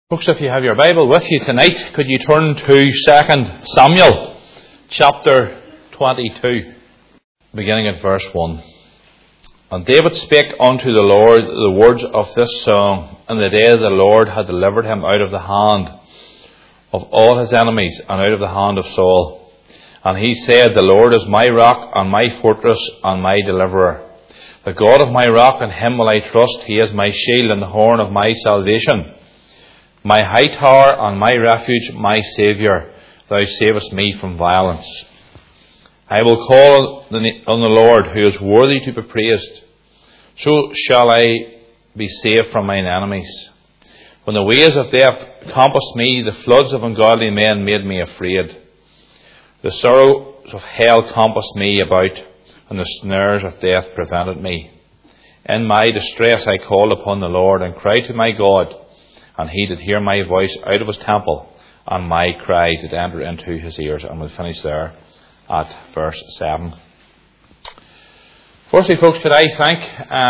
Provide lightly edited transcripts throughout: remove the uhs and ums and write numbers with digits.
Folks, if you have your Bible with you tonight, could you turn to 2 Samuel chapter 22, beginning at verse 1. And David spake unto the Lord the words of this song, in the day the Lord had delivered him out of the hand of all his enemies, and out of the hand of Saul. And he said, The Lord is my rock, and my fortress, and my deliverer. The God of my rock, in him will I trust. He is my shield, and the horn of my salvation. My high tower and my refuge, my Saviour, thou savest me from violence. I will call on the Lord, who is worthy to be praised. So shall I be saved from mine enemies. When the waves of death compassed me, the floods of ungodly men made me afraid. The sorrows of hell compassed me about, and the snares of death prevented me. In my distress I called upon the Lord, and cried to my God. And he did hear my voice out of his temple, and my cry did enter into his ears. And we'll finish there at verse 7. Firstly, folks, could I thank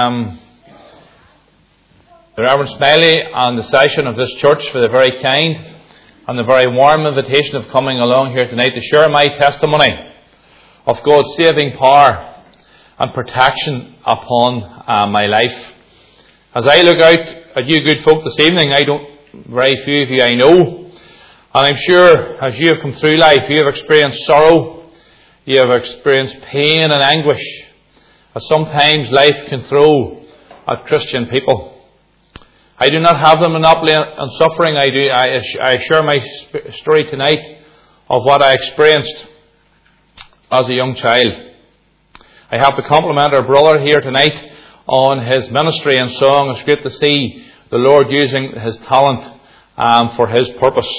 the Reverend Smiley and the session of this church for the very kind and the very warm invitation of coming along here tonight to share my testimony of God's saving power and protection upon my life. As I look out at you good folk this evening, very few of you I know, and I'm sure as you have come through life, you have experienced sorrow, you have experienced pain and anguish, as sometimes life can throw at Christian people. I do not have the monopoly on suffering. I share my story tonight of what I experienced as a young child. I have to compliment our brother here tonight on his ministry and song. It's great to see the Lord using his talent for his purpose.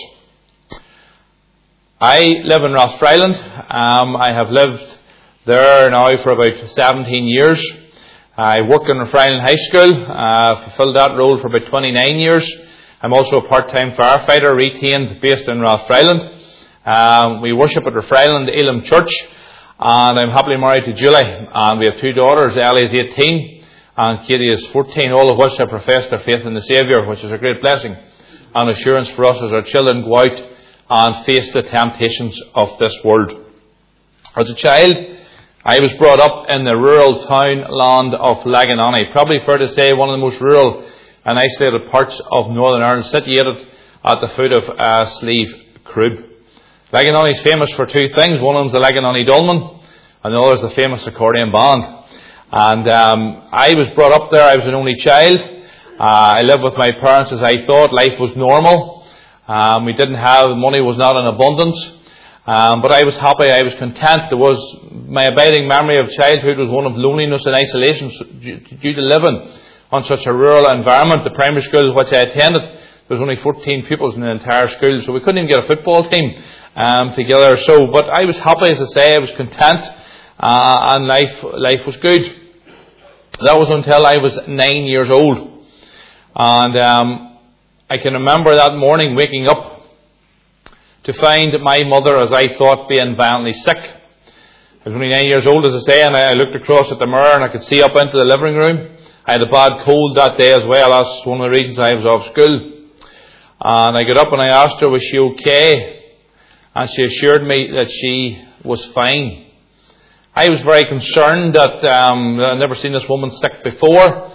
I live in Rathfriland. I have lived there now for about 17 years. I worked in Rathfriland High School, fulfilled that role for about 29 years. I'm also a part-time firefighter, retained, based in Rathfriland. We worship at Rathfriland Elim Church, and I'm happily married to Julie. And we have two daughters. Ellie is 18. And Katie is 14, all of which have professed their faith in the Saviour, which is a great blessing and assurance for us as our children go out and face the temptations of this world. As a child, I was brought up in the rural townland of Laganani, probably fair to say one of the most rural and isolated parts of Northern Ireland, situated at the foot of Slieve Crib. Laganani is famous for two things. One of them is the Laganani Dolmen, and the other is the famous accordion band. And I was brought up there. I was an only child. I lived with my parents as I thought. Life was normal. We didn't have, money was not in abundance. But I was happy. I was content. My abiding memory of childhood was one of loneliness and isolation due to living on such a rural environment. The primary school which I attended, there was only 14 pupils in the entire school, so we couldn't even get a football team together. But I was happy, as I say. I was content, and life was good. That was until I was 9 years old. And I can remember that morning waking up to find my mother, as I thought, being violently sick. I was only 9 years old, as I say, and I looked across at the mirror and I could see up into the living room. I had a bad cold that day as well. That's one of the reasons I was off school. And I got up and I asked her, was she okay? And she assured me that she was fine. I was very concerned that I'd never seen this woman sick before.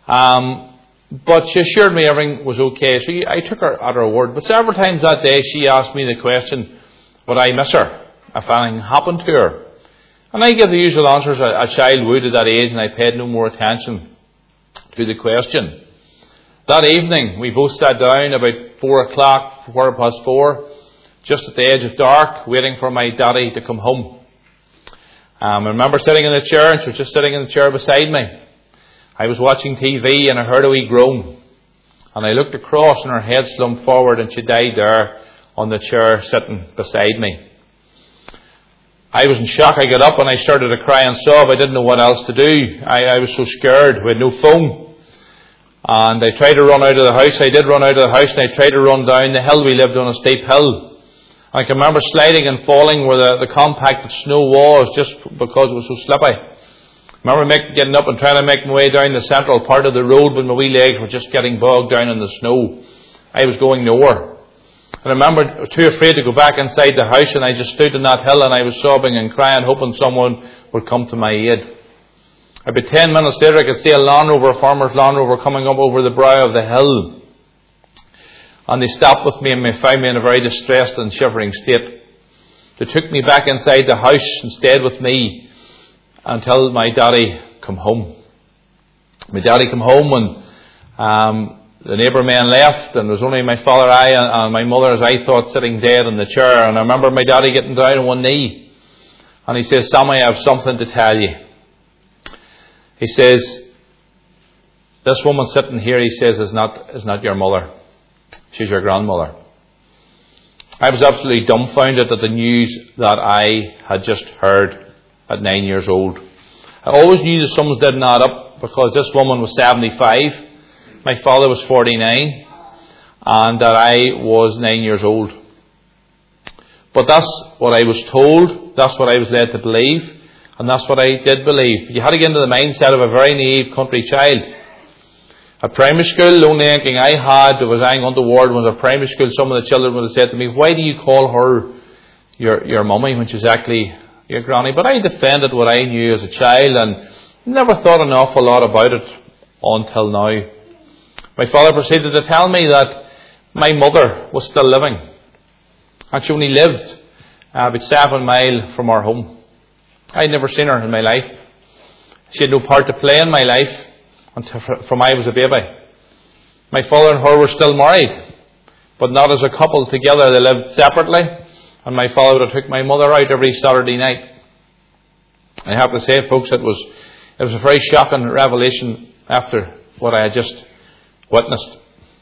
But she assured me everything was okay. So I took her at her word. But several times that day she asked me the question, would I miss her if anything happened to her? And I gave the usual answers a child would at that age, and I paid no more attention to the question. That evening we both sat down about 4 o'clock, 4:15, just at the edge of dark, waiting for my daddy to come home. I remember sitting in the chair, and she was just sitting in the chair beside me. I was watching TV and I heard a wee groan. And I looked across and her head slumped forward and she died there on the chair sitting beside me. I was in shock. I got up and I started to cry and sob. I didn't know what else to do. I was so scared. We had no phone. And I tried to run out of the house. I did run out of the house, and I tried to run down the hill. We lived on a steep hill. I can remember sliding and falling where the compacted snow was, just because it was so slippy. I remember getting up and trying to make my way down the central part of the road, but my wee legs were just getting bogged down in the snow. I was going nowhere. And I remember too afraid to go back inside the house, and I just stood on that hill and I was sobbing and crying, hoping someone would come to my aid. About 10 minutes later, I could see a Land Rover, a farmer's Land Rover, coming up over the brow of the hill. And they stopped with me and found me in a very distressed and shivering state. They took me back inside the house and stayed with me until my daddy come home. My daddy come home and the neighbour men left, and there was only my father, I, and my mother, as I thought, sitting dead in the chair. And I remember my daddy getting down on one knee, and he says, "Sammy, I have something to tell you." He says, "This woman sitting here," he says, is not your mother. She's your grandmother." I was absolutely dumbfounded at the news that I had just heard at 9 years old. I always knew the sums didn't add up, because this woman was 75, my father was 49, and that I was 9 years old. But that's what I was told, that's what I was led to believe, and that's what I did believe. You had to get into the mindset of a very naive country child. At primary school, the only thinking I had that was hanging on the ward was at primary school, some of the children would have said to me, "Why do you call her your mummy when she's actually your granny?" But I defended what I knew as a child and never thought an awful lot about it until now. My father proceeded to tell me that my mother was still living, and she only lived about 7 miles from our home. I'd never seen her in my life. She had no part to play in my life until from I was a baby. My father and her were still married, but not as a couple together. They lived separately, and my father would have took my mother out every Saturday night. I have to say, folks, it was a very shocking revelation after what I had just witnessed.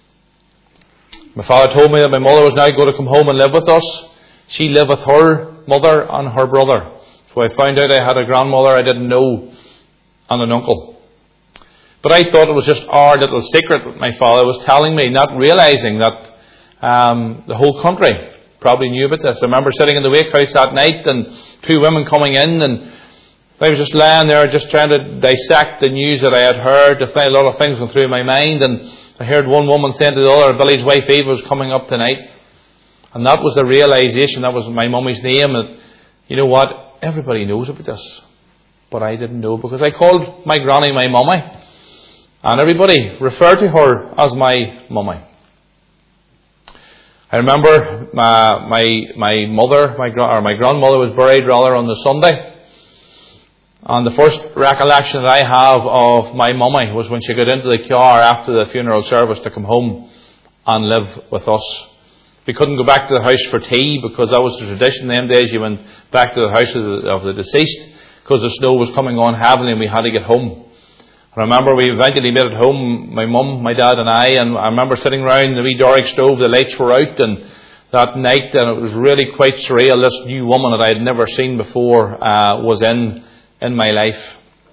My father told me that my mother was now going to come home and live with us. She lived with her mother and her brother. So I found out I had a grandmother I didn't know and an uncle. But I thought it was just our little secret that my father was telling me, not realising that the whole country probably knew about this. I remember sitting in the wake house that night and 2 women coming in, and I was just lying there just trying to dissect the news that I had heard, to find a lot of things going through my mind. And I heard one woman saying to the other, "Billy's wife Eve was coming up tonight." And that was the realisation, that was my mummy's name. And you know what? Everybody knows about this. But I didn't know, because I called my granny my mummy. And everybody referred to her as my mummy. I remember my mother, my grandmother was buried rather on the Sunday. And the first recollection that I have of my mummy was when she got into the car after the funeral service to come home and live with us. We couldn't go back to the house for tea, because that was the tradition in them days. You went back to the house of the deceased, because the snow was coming on heavily and we had to get home. I remember we eventually made it home, my mum, my dad and I remember sitting round the wee Doric stove, the lights were out, and that night, and it was really quite surreal. This new woman that I had never seen before was in my life.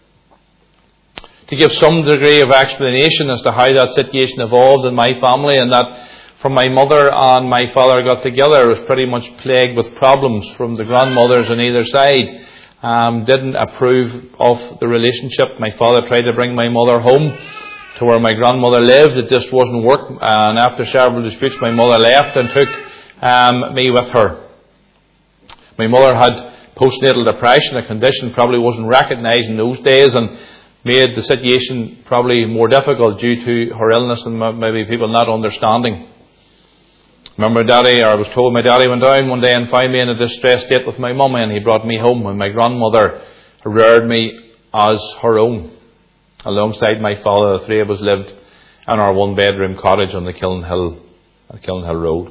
To give some degree of explanation as to how that situation evolved in my family, and that from my mother and my father got together, it was pretty much plagued with problems from the grandmothers on either side. Didn't approve of the relationship. My father tried to bring my mother home to where my grandmother lived. It just wasn't working, and after several disputes, my mother left and took me with her. My mother had postnatal depression, a condition probably wasn't recognised in those days, and made the situation probably more difficult due to her illness and maybe people not understanding. Remember I was told my daddy went down one day and found me in a distressed state with my mummy, and he brought me home, and my grandmother reared me as her own. Alongside my father, the 3 of us lived in our 1-bedroom cottage on the Kiln Hill Road.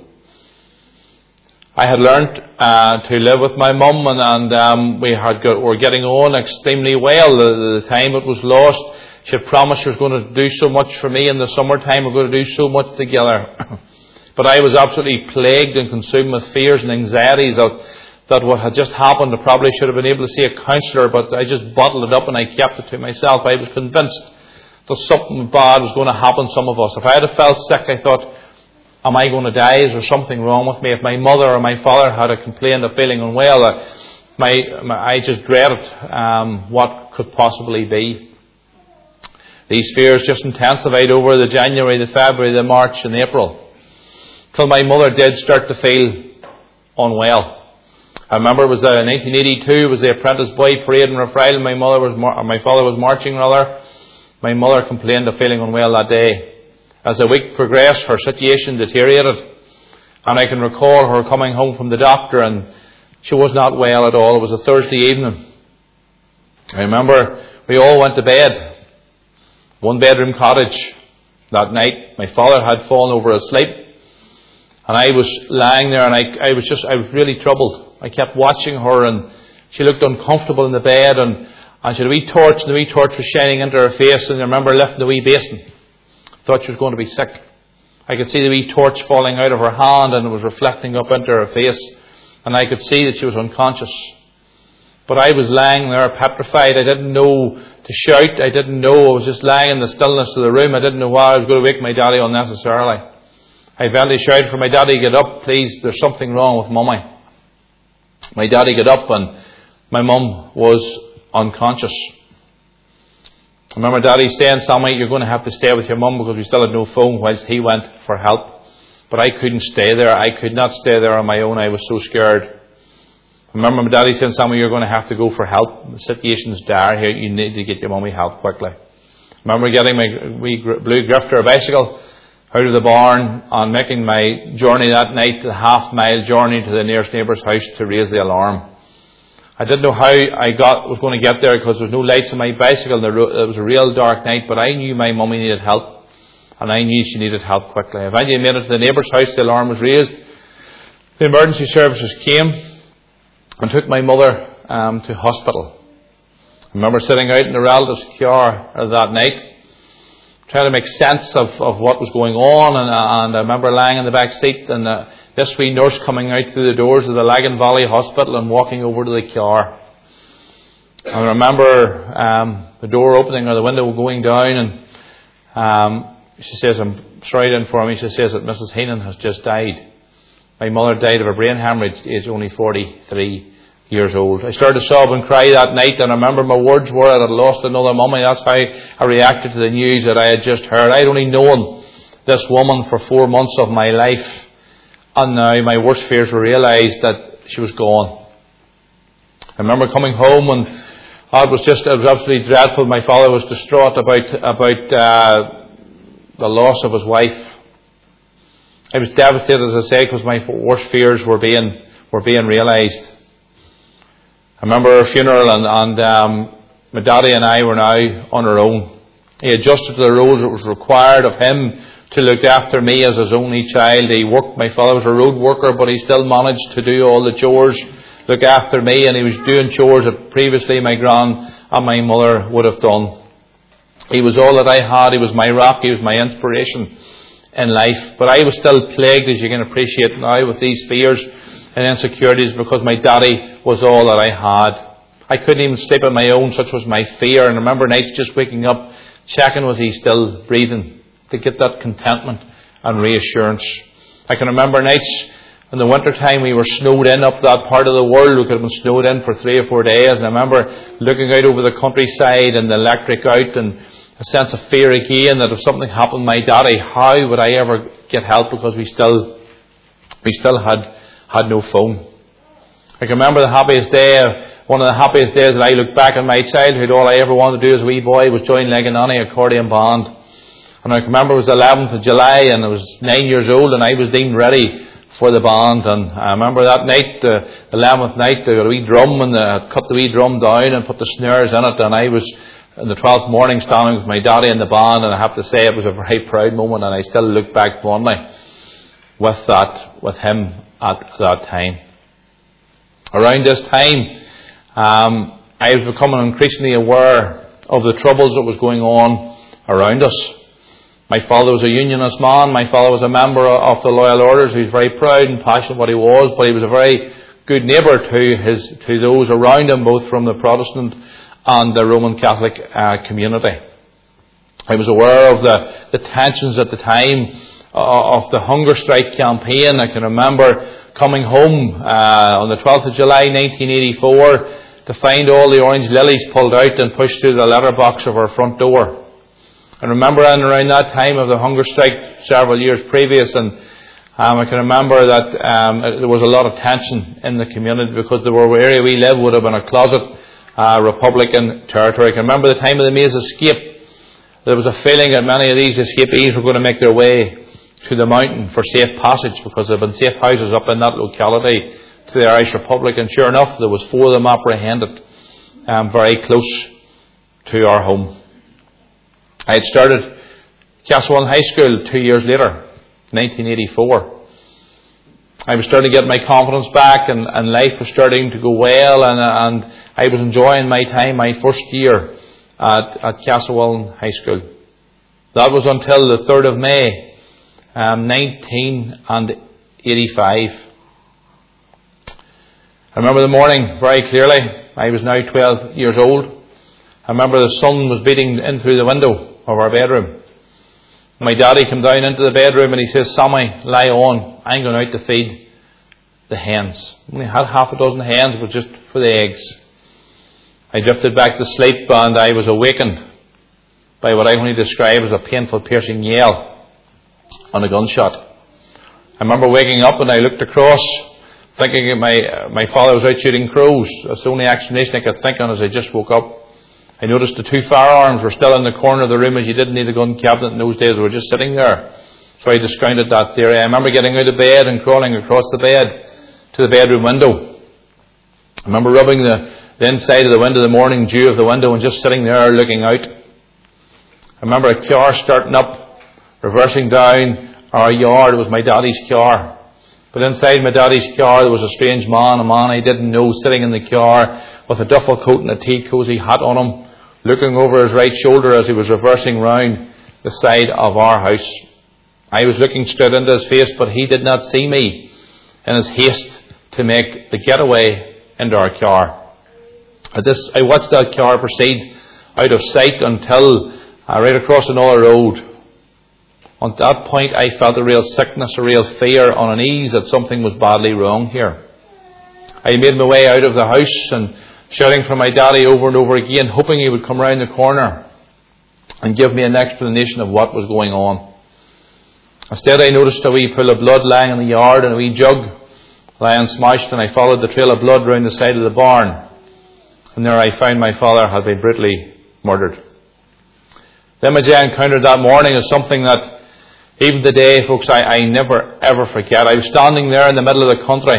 I had learnt to live with my mum, and we were getting on extremely well. The time it was lost, she had promised she was going to do so much for me in the summertime. We're going to do so much together. But I was absolutely plagued and consumed with fears and anxieties that what had just happened. I probably should have been able to see a counsellor, but I just bottled it up and I kept it to myself. I was convinced that something bad was going to happen to some of us. If I had felt sick, I thought, am I going to die? Is there something wrong with me? If my mother or my father had a complaint of feeling unwell, I just dreaded what could possibly be. These fears just intensified over the January, the February, the March and April. till my mother did start to feel unwell. I remember it was 1982, it was the Apprentice Boy Parade in Rathfriland. My father was marching rather. My mother complained of feeling unwell that day. As the week progressed, her situation deteriorated. And I can recall her coming home from the doctor and she was not well at all. It was a Thursday evening. I remember we all went to bed. One bedroom cottage that night. My father had fallen over asleep. And I was lying there and I was really troubled. I kept watching her and she looked uncomfortable in the bed and she had a wee torch and the wee torch was shining into her face, and I remember lifting the wee basin. Thought she was going to be sick. I could see the wee torch falling out of her hand and it was reflecting up into her face, and I could see that she was unconscious. But I was lying there petrified. I didn't know to shout. I didn't know. I was just lying in the stillness of the room. I didn't know why I was going to wake my daddy unnecessarily. I eventually shouted for my daddy, "Get up, please. There's something wrong with Mummy." My daddy got up and my mum was unconscious. I remember Daddy saying, "Sammy, you're going to have to stay with your mum," because we still had no phone whilst he went for help. But I couldn't stay there. I could not stay there on my own. I was so scared. I remember my daddy saying, "Sammy, you're going to have to go for help. The situation's dire here. You need to get your mummy help quickly." I remember getting my wee blue grifter bicycle out of the barn and making my journey that night, the half-mile journey to the nearest neighbour's house to raise the alarm. I didn't know how I was going to get there because there was no lights on my bicycle. It was a real dark night, but I knew my mummy needed help, and I knew she needed help quickly. I eventually made it to the neighbour's house. The alarm was raised. The emergency services came and took my mother to hospital. I remember sitting out in the relative's car that night, trying to make sense of what was going on, and I remember lying in the back seat and this wee nurse coming out through the doors of the Lagan Valley Hospital and walking over to the car. I remember the door opening or the window going down, and she says, "I'm sorry to inform you," she says, "that Mrs. Heenan has just died." My mother died of a brain hemorrhage, age only 43 years old. I started to sob and cry that night, and I remember my words were, "I had lost another mummy." That's how I reacted to the news that I had just heard. I had only known this woman for 4 months of my life, and now my worst fears were realised that she was gone. I remember coming home and it was absolutely dreadful. My father was distraught about the loss of his wife. I was devastated, as I say, because my worst fears were being realised. I remember our funeral and my daddy and I were now on our own. He adjusted to the roles that was required of him to look after me as his only child. He worked. My father was a road worker, but he still managed to do all the chores, look after me, and he was doing chores that previously my gran and my mother would have done. He was all that I had. He was my rock. He was my inspiration in life. But I was still plagued, as you can appreciate now, with these fears and insecurities because my daddy was all that I had. I couldn't even sleep on my own, such was my fear. And I remember nights just waking up, checking was he still breathing, to get that contentment and reassurance. I can remember nights in the winter time we were snowed in up that part of the world. We could have been snowed in for 3 or 4 days. And I remember looking out over the countryside and the electric out, and a sense of fear again that if something happened to my daddy, how would I ever get help, because we still had no phone. I can remember the happiest day, one of the happiest days that I look back on my childhood. All I ever wanted to do as a wee boy was join Leganani accordion band. And I can remember it was the 11th of July and I was 9 years old and I was deemed ready for the band. And I remember that night, the 11th night, they got a wee drum and they cut the wee drum down and put the snares in it, and I was in the 12th morning standing with my daddy in the band, and I have to say it was a very proud moment, and I still look back fondly with him at that time. Around this time, I was becoming increasingly aware of the troubles that was going on around us. My father was a unionist man. My father was a member of the Loyal Orders. He was very proud and passionate what he was, but he was a very good neighbour to those around him, both from the Protestant and the Roman Catholic community. I was aware of the tensions at the time of the hunger strike campaign. I can remember coming home on the 12th of July 1984 to find all the orange lilies pulled out and pushed through the letterbox of our front door. I remember around that time of the hunger strike several years previous, and I can remember that there was a lot of tension in the community because the area we lived would have been a closet Republican territory. I can remember the time of the Maze escape. There was a feeling that many of these escapees were going to make their way to the mountain for safe passage because there had been safe houses up in that locality to the Irish Republic, and sure enough there was 4 of them apprehended very close to our home. I had started Castlewellan High School 2 years later, 1984. I was starting to get my confidence back, and life was starting to go well, and I was enjoying my time, my first year at Castlewellan High School. That was until the 3rd of May, 1985. I remember the morning very clearly. I was now 12 years old. I remember the sun was beating in through the window of our bedroom. My daddy came down into the bedroom and he says, "Sammy, lie on. I'm going out to feed the hens." We only had half a dozen hens, but just for the eggs. I drifted back to sleep and I was awakened by what I can only describe as a painful, piercing yell and a gunshot. I remember waking up and I looked across, thinking that my father was out shooting crows. That's the only explanation I could think on as I just woke up. I noticed the 2 firearms were still in the corner of the room, as you didn't need a gun cabinet in those days. They were just sitting there. So I discounted that theory. I remember getting out of bed and crawling across the bed to the bedroom window. I remember rubbing the inside of the window, the morning dew of the window, and just sitting there looking out. I remember a car starting up, reversing down our yard. It was my daddy's car. But inside my daddy's car there was a strange man, a man I didn't know, sitting in the car with a duffel coat and a tea cosy hat on him, looking over his right shoulder as he was reversing round the side of our house. I was looking straight into his face, but he did not see me in his haste to make the getaway into our car. At this, I watched that car proceed out of sight until right across another road. At that point I felt a real sickness, a real fear, unease that something was badly wrong here. I made my way out of the house and shouting for my daddy over and over again, hoping he would come round the corner and give me an explanation of what was going on. Instead I noticed a wee pool of blood lying in the yard and a wee jug lying smashed, and I followed the trail of blood round the side of the barn, and there I found my father had been brutally murdered. The image I encountered that morning is something that even today, folks, I never ever forget. I was standing there in the middle of the country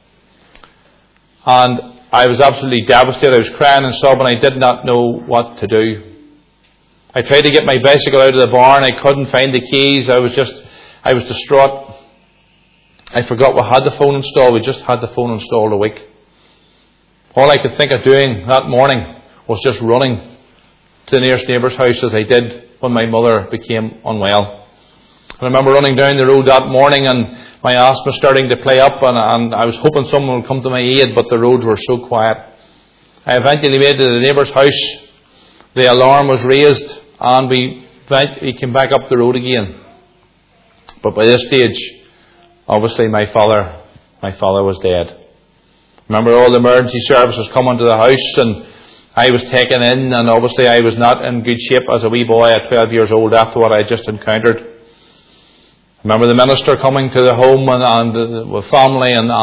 and I was absolutely devastated. I was crying and sobbing. I did not know what to do. I tried to get my bicycle out of the barn. I couldn't find the keys. I was distraught. I forgot we had the phone installed. We just had the phone installed a week. All I could think of doing that morning was just running to the nearest neighbour's house, as I did when my mother became unwell. I remember running down the road that morning and my asthma starting to play up, and I was hoping someone would come to my aid, but the roads were so quiet. I eventually made it to the neighbour's house. The alarm was raised and we came back up the road again. But by this stage, obviously my father was dead. Remember, all the emergency services coming to the house and I was taken in, and obviously I was not in good shape as a wee boy at 12 years old after what I had just encountered. Remember the minister coming to the home and with family, and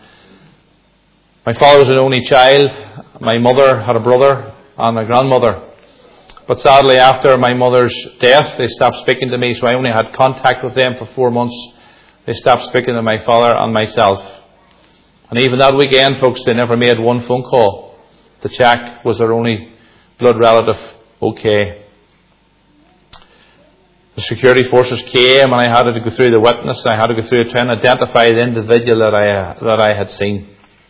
my father was an only child. My mother had a brother and a grandmother. But sadly, after my mother's death, they stopped speaking to me, so I only had contact with them for 4 months. They stopped speaking to my father and myself. And even that weekend, folks, they never made one phone call to check was their only blood relative okay. The security forces came and I had to go through the witness. I had to go through trying to identify the individual that I had seen.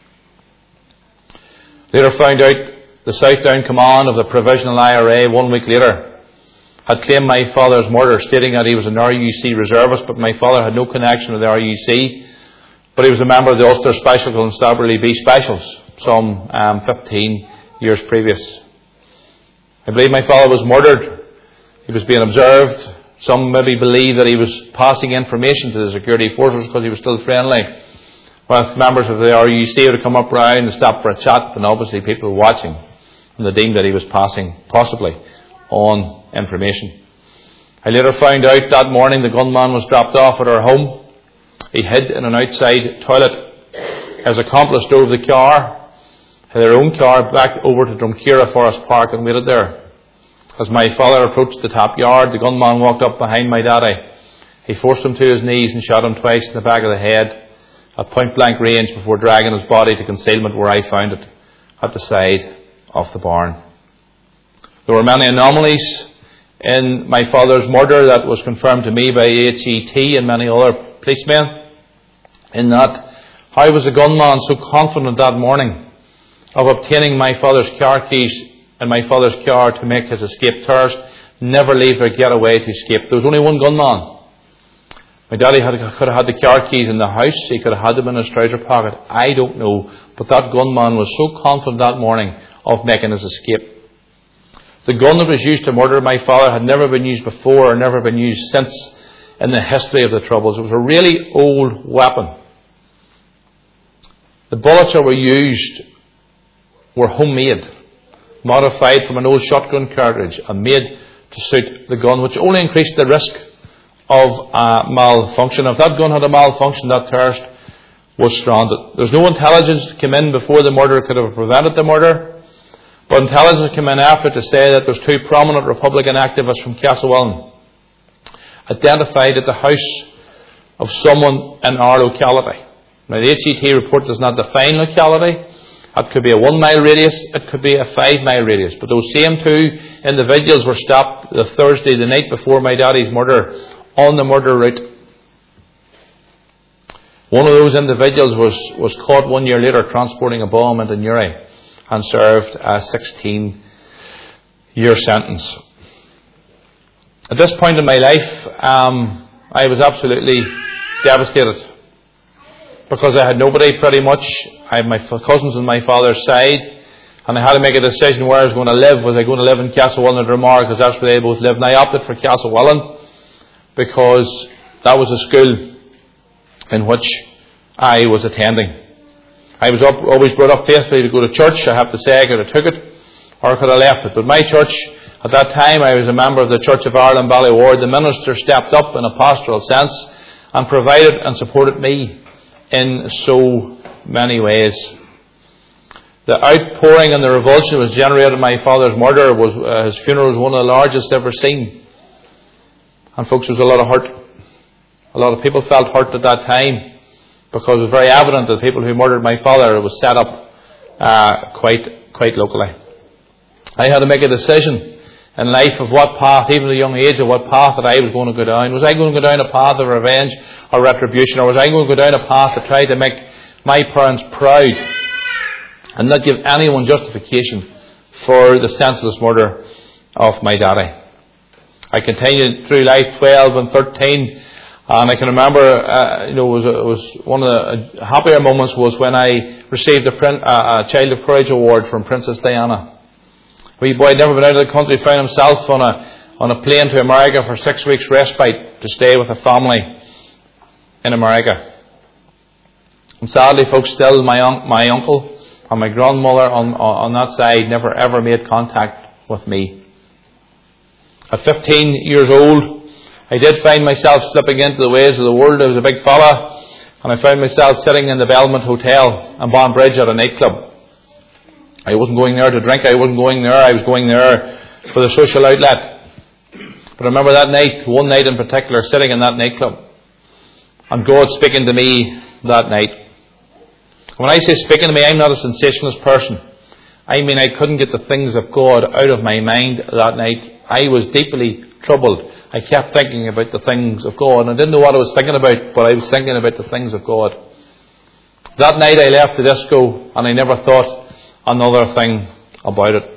Later found out the South Down Command of the Provisional IRA 1 week later had claimed my father's murder, stating that he was an RUC reservist, but my father had no connection with the RUC, but he was a member of the Ulster Special Constabulary B Specials some 15 years previous. I believe my father was murdered. He was being observed. Some maybe believe that he was passing information to the security forces because he was still friendly with members of the RUC who would come up round and stop for a chat, and obviously people were watching, and they deemed that he was passing possibly on information. I later found out that morning the gunman was dropped off at our home. He hid in an outside toilet. His accomplice drove the car, their own car, back over to Drumkeera Forest Park and waited there. As my father approached the top yard, the gunman walked up behind my daddy. He forced him to his knees and shot him twice in the back of the head at point-blank range before dragging his body to concealment where I found it, at the side of the barn. There were many anomalies in my father's murder that was confirmed to me by HET and many other policemen, in that how was the gunman so confident that morning of obtaining my father's car keys and my father's car to make his escape? Terrorists never leave their getaway to escape. There was only one gunman. My daddy could have had the car keys in the house. He could have had them in his trouser pocket. I don't know. But that gunman was so confident that morning of making his escape. The gun that was used to murder my father had never been used before or never been used since in the history of the Troubles. It was a really old weapon. The bullets that were used were homemade, modified from an old shotgun cartridge and made to suit the gun, which only increased the risk of malfunction. If that gun had a malfunction, that terrorist was stranded. There's no intelligence that came in before the murder could have prevented the murder, but intelligence came in after to say that there's two prominent Republican activists from Castlewellan identified at the house of someone in our locality. Now, the HET report does not define locality. It could be a 1 mile radius, it could be a 5 mile radius. But those same two individuals were stopped the Thursday, the night before my daddy's murder, on the murder route. One of those individuals was caught 1 year later transporting a bomb into Newry and served a 16-year sentence. At this point in my life, I was absolutely devastated, because I had nobody pretty much. I had my cousins on my father's side, and I had to make a decision where I was going to live. Was I going to live in Castlewellan or Dromore, because that's where they both lived? And I opted for Castlewellan because that was a school in which I was attending. I was always brought up faithfully to go to church. I have to say I could have took it or I could have left it. But my church, at that time, I was a member of the Church of Ireland Ballyward. The minister stepped up in a pastoral sense and provided and supported me in so many ways. The outpouring and the revulsion that was generated in my father's murder was his funeral was one of the largest ever seen. And folks, there was a lot of hurt. A lot of people felt hurt at that time, because it was very evident that the people who murdered my father, it was set up quite locally. I had to make a decision in life of what path, even at a young age, of what path that I was going to go down. Was I going to go down a path of revenge or retribution, or was I going to go down a path to try to make my parents proud and not give anyone justification for the senseless murder of my daddy? I continued through life, 12 and 13, and I can remember, it was one of the happier moments was when I received a Child of Courage award from Princess Diana. Wee boy had never been out of the country, found himself on a plane to America for 6 weeks respite to stay with a family in America. And sadly, folks, still my uncle and my grandmother on that side never ever made contact with me. At 15 years old, I did find myself slipping into the ways of the world. I was a big fella, and I found myself sitting in the Belmont Hotel in Banbridge at a nightclub. I wasn't going there to drink, I wasn't going there, I was going there for the social outlet. But I remember that night, one night in particular, sitting in that nightclub, and God speaking to me that night. When I say speaking to me, I'm not a sensationalist person. I mean, I couldn't get the things of God out of my mind that night. I was deeply troubled. I kept thinking about the things of God, and I didn't know what I was thinking about, but I was thinking about the things of God. That night I left the disco, and I never thought another thing about it.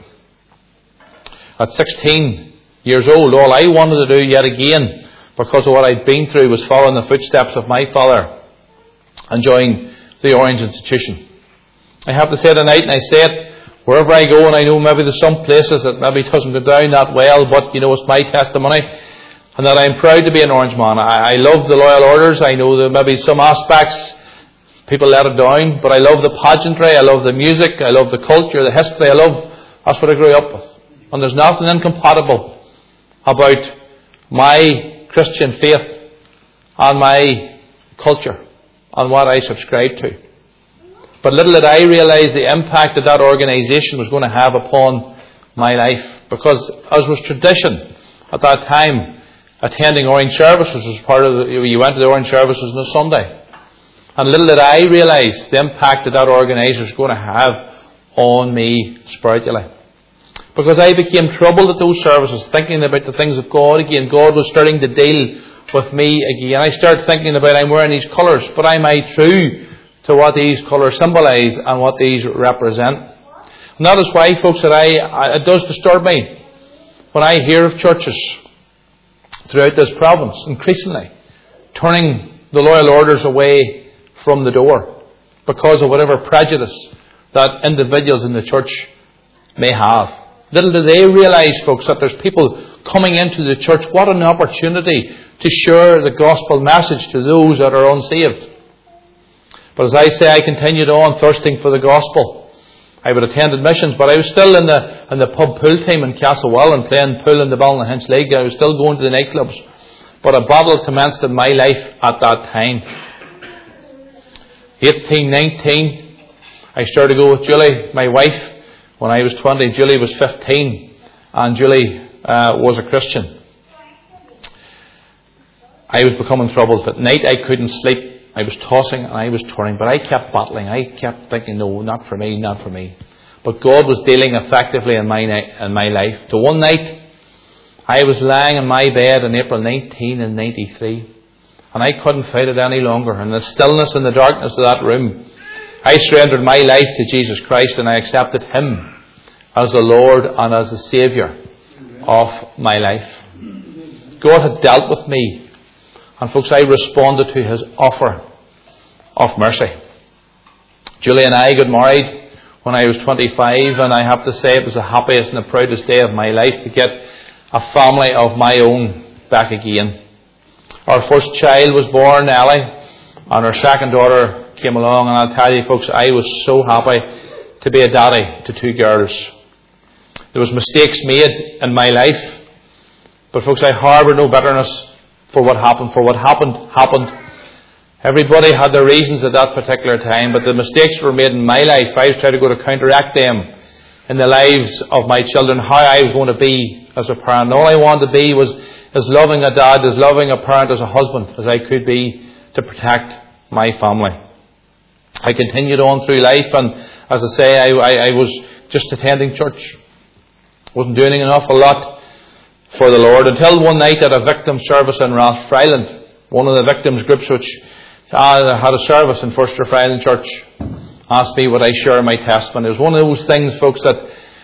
At 16 years old, all I wanted to do yet again, because of what I'd been through, was follow in the footsteps of my father and join the Orange Institution. I have to say tonight, and I say it wherever I go, and I know maybe there's some places that maybe doesn't go down that well, but it's my testimony, and that I'm proud to be an Orange man. I love the Loyal Orders. I know there may be some aspects people let it down, but I love the pageantry, I love the music, I love the culture, the history. That's what I grew up with. And there's nothing incompatible about my Christian faith and my culture. on what I subscribed to. But little did I realise the impact that organisation was going to have upon my life. Because as was tradition at that time, attending orange services was part of you went to the orange services on a Sunday. And little did I realise the impact that organisation was going to have on me spiritually. Because I became troubled at those services, thinking about the things of God again. God was starting to deal with me again. I started thinking about, I'm wearing these colours, but am I true to what these colours symbolise and what these represent? And that is why, folks, that it does disturb me when I hear of churches throughout this province, increasingly, turning the loyal orders away from the door because of whatever prejudice that individuals in the church may have. Little do they realise, folks, that there's people coming into the church. What an opportunity to share the gospel message to those that are unsaved. But as I say, I continued on thirsting for the gospel. I would attend missions, but I was still in the pub pool team in Castlewell playing pool in the Ballinhinch League. I was still going to the nightclubs. But a battle commenced in my life at that time. 18, 19, I started to go with Julie, my wife. When I was 20, Julie was 15, and Julie was a Christian. I was becoming troubled. At night I couldn't sleep. I was tossing and I was turning, but I kept battling. I kept thinking, no, not for me, not for me. But God was dealing effectively in my life. So one night, I was lying in my bed in April 1993, and I couldn't fight it any longer. In the stillness and the darkness of that room, I surrendered my life to Jesus Christ, and I accepted Him as the Lord and as the Saviour of my life. God had dealt with me, and folks, I responded to His offer of mercy. Julie and I got married when I was 25, and I have to say it was the happiest and the proudest day of my life to get a family of my own back again. Our first child was born, Ellie, and our second daughter came along, and I'll tell you, folks, I was so happy to be a daddy to two girls. There was mistakes made in my life, but folks, I harbour no bitterness for what happened. For what happened. Everybody had their reasons at that particular time, but the mistakes were made in my life. I was trying to go to counteract them in the lives of my children, how I was going to be as a parent. All I wanted to be was as loving a dad, as loving a parent, as a husband as I could be to protect my family. I continued on through life, and as I say, I was just attending church. Wasn't doing an awful lot for the Lord, until one night at a victim service in Rathfriland, one of the victims groups which had a service in First Rathfriland Church, asked me would I share my testimony. It was one of those things, folks, that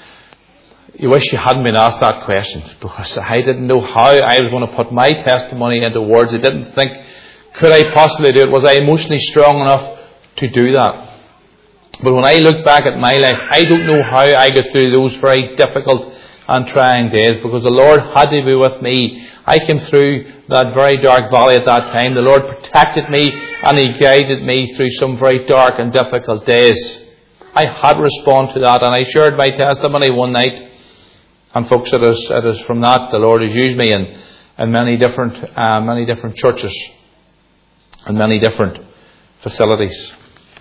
you wish you hadn't been asked that question, because I didn't know how I was going to put my testimony into words. I didn't think, could I possibly do it? Was I emotionally strong enough to do that? But when I look back at my life, I don't know how I got through those very difficult and trying days, because the Lord had to be with me. I came through that very dark valley at that time. The Lord protected me, and He guided me through some very dark and difficult days. I had to respond to that, and I shared my testimony one night. And folks, it is from that the Lord has used me in many different churches and many different facilities.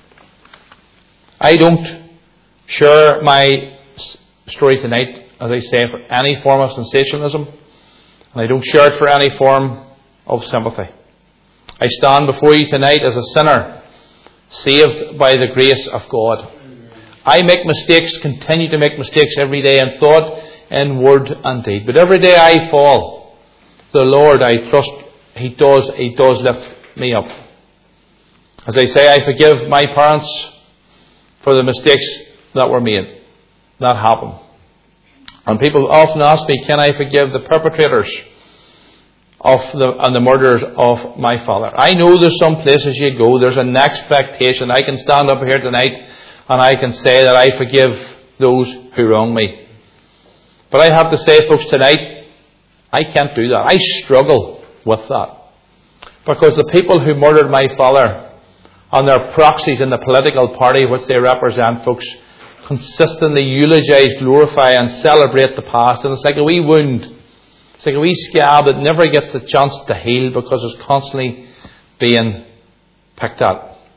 I don't share my story tonight, as I say, for any form of sensationalism, and I don't share it for any form of sympathy. I stand before you tonight as a sinner, saved by the grace of God. I make mistakes, continue to make mistakes every day in thought, in word and deed. But every day I fall, the Lord, I trust, He does lift me up. As I say, I forgive my parents for the mistakes that were made, that happened. And people often ask me, can I forgive the perpetrators and the murderers of my father? I know there's some places you go, there's an expectation. I can stand up here tonight and I can say that I forgive those who wrong me. But I have to say, folks, tonight, I can't do that. I struggle with that. Because the people who murdered my father and their proxies in the political party which they represent, folks, consistently eulogise, glorify and celebrate the past. And it's like a wee wound. It's like a wee scab that never gets the chance to heal because it's constantly being picked at.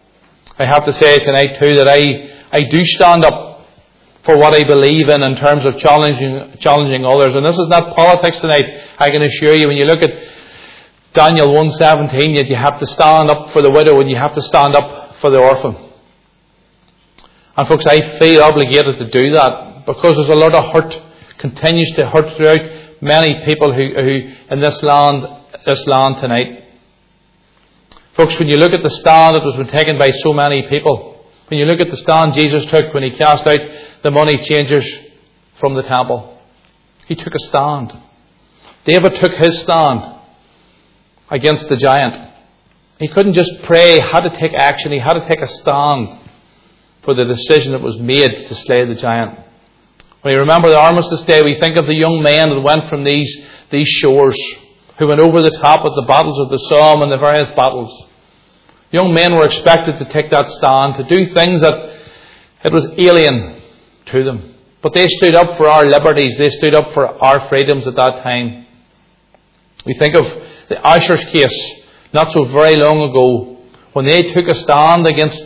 I have to say tonight too that I do stand up for what I believe in terms of challenging others. And this is not politics tonight, I can assure you. When you look at Daniel 1:17, yet you have to stand up for the widow and you have to stand up for the orphan. And folks, I feel obligated to do that because there's a lot of hurt, continues to hurt throughout many people who in this land tonight. Folks, when you look at the stand that was been taken by so many people, when you look at the stand Jesus took when he cast out the money changers from the temple, he took a stand. David took his stand against the giant. He couldn't just pray, he had to take action, he had to take a stand for the decision that was made to slay the giant. When you remember the Armistice Day, we think of the young men that went from these shores, who went over the top at the battles of the Somme and the various battles. Young men were expected to take that stand, to do things that it was alien to them. But they stood up for our liberties, they stood up for our freedoms at that time. We think of the Ushers case, not so very long ago, when they took a stand against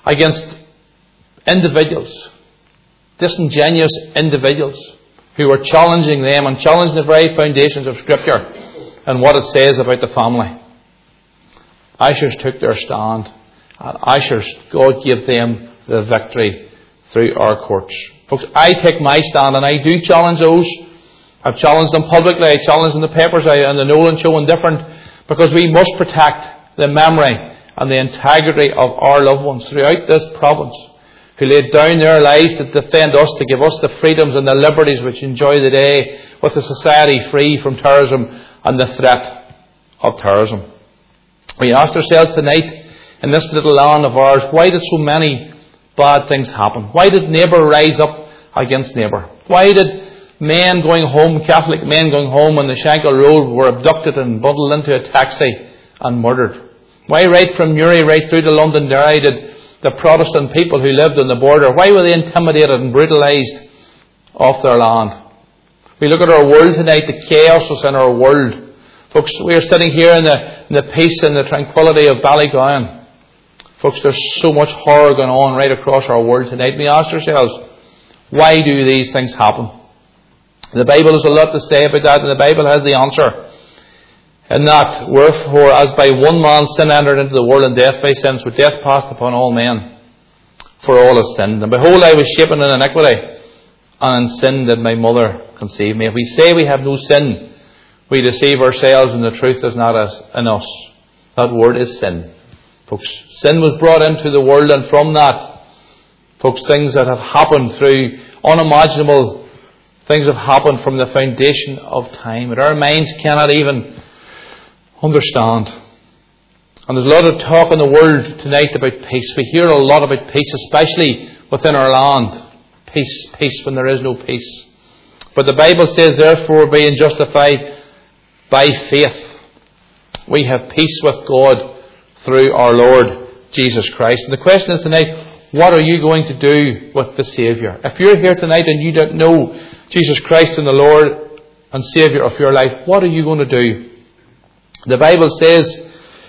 individuals, disingenuous individuals, who were challenging them and challenging the very foundations of Scripture and what it says about the family. Ushers took their stand, and Ushers, God gave them the victory through our courts. Folks, I take my stand and I do challenge those. I've challenged them publicly, I challenged them in the papers, and the Nolan Show and different, because we must protect the memory and the integrity of our loved ones throughout this province, who laid down their lives to defend us, to give us the freedoms and the liberties which enjoy the day, with a society free from terrorism and the threat of terrorism. We asked ourselves tonight, in this little land of ours, why did so many bad things happen? Why did neighbour rise up against neighbour? Why did men going home, Catholic men going home on the Shankill Road, were abducted and bundled into a taxi and murdered? Why right from Newry right through to Londonderry did the Protestant people who lived on the border, why were they intimidated and brutalised off their land? We look at our world tonight, the chaos that's in our world. Folks, we are sitting here in the peace and the tranquility of Ballygowan. Folks, there's so much horror going on right across our world tonight. We ask ourselves, why do these things happen? The Bible has a lot to say about that, and the Bible has the answer. And that, wherefore, as by one man sin entered into the world, and death by sin, so death passed upon all men, for all have sinned. And behold, I was shapen in iniquity, and in sin did my mother conceive me. If we say we have no sin, we deceive ourselves, and the truth is not in us. That word is sin. Folks, sin was brought into the world, and from that, folks, things that have happened through unimaginable things have happened from the foundation of time that our minds cannot even understand. And there's a lot of talk in the world tonight about peace. We hear a lot about peace, especially within our land. Peace, peace when there is no peace. But the Bible says, therefore, being justified by faith, we have peace with God through our Lord Jesus Christ. And the question is tonight, what are you going to do with the Saviour? If you're here tonight and you don't know Jesus Christ and the Lord and Saviour of your life, what are you going to do? The Bible says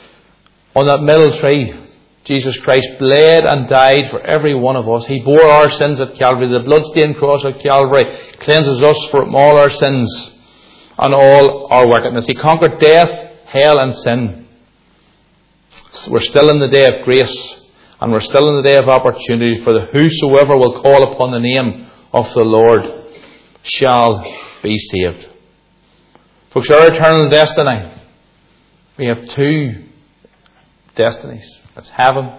on that middle tree, Jesus Christ bled and died for every one of us. He bore our sins at Calvary. The bloodstained cross at Calvary cleanses us from all our sins and all our wickedness. He conquered death, hell and sin. We're still in the day of grace, and we're still in the day of opportunity, for the whosoever will call upon the name of the Lord shall be saved. Folks, our eternal destiny, we have two destinies. It's heaven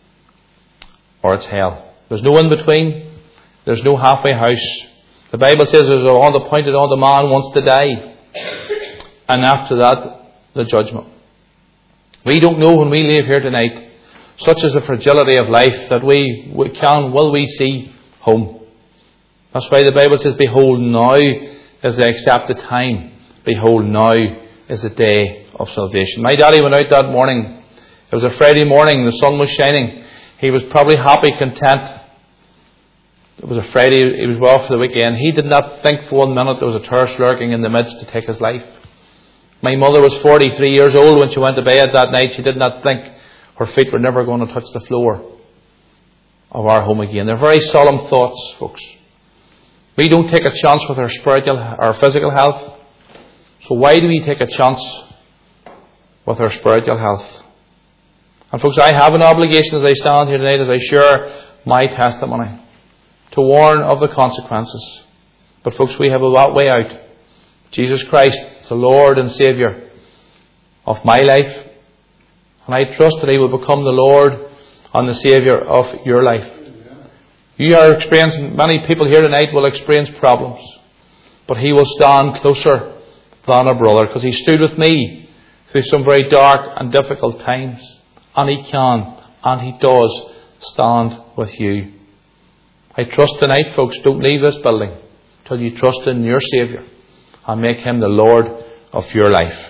or it's hell. There's no in between. There's no halfway house. The Bible says there's all appointed on the man wants to die, and after that, the judgment. We don't know when we leave here tonight. Such is the fragility of life that will we see home. That's why the Bible says, behold, now is the accepted time. Behold, now is the day of salvation. My daddy went out that morning. It was a Friday morning. The sun was shining. He was probably happy, content. It was a Friday. He was well for the weekend. He did not think for 1 minute there was a terrorist lurking in the midst to take his life. My mother was 43 years old when she went to bed that night. She did not think her feet were never going to touch the floor of our home again. They're very solemn thoughts, folks. We don't take a chance with our spiritual or physical health. So why do we take a chance with our spiritual health? And folks, I have an obligation as I stand here tonight, as I share my testimony, to warn of the consequences. But folks, we have a way out. Jesus Christ is the Lord and Saviour of my life. And I trust that He will become the Lord and the Saviour of your life. You are experiencing, many people here tonight will experience problems. But He will stand closer than a brother, because He stood with me through some very dark and difficult times. And He can, and He does stand with you. I trust tonight, folks, don't leave this building till you trust in your Saviour and make Him the Lord of your life.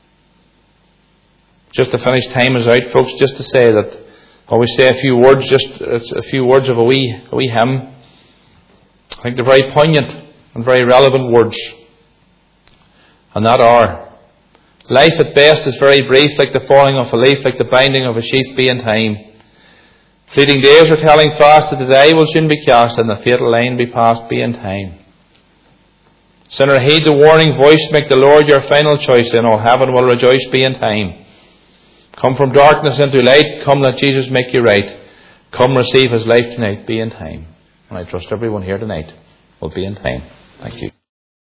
Just to finish, time is out, folks, just to say that I always say a few words, it's a few words of a wee hymn. I think they're very poignant and very relevant words. And that are: life at best is very brief, like the falling of a leaf, like the binding of a sheaf be in time. Fleeting days are telling fast that the day will soon be cast, and the fatal line be passed be in time. Sinner, heed the warning voice, make the Lord your final choice, and all heaven will rejoice be in time. Come from darkness into light, come let Jesus make you right. Come receive His life tonight, be in time. And I trust everyone here tonight will be in time. Thank you.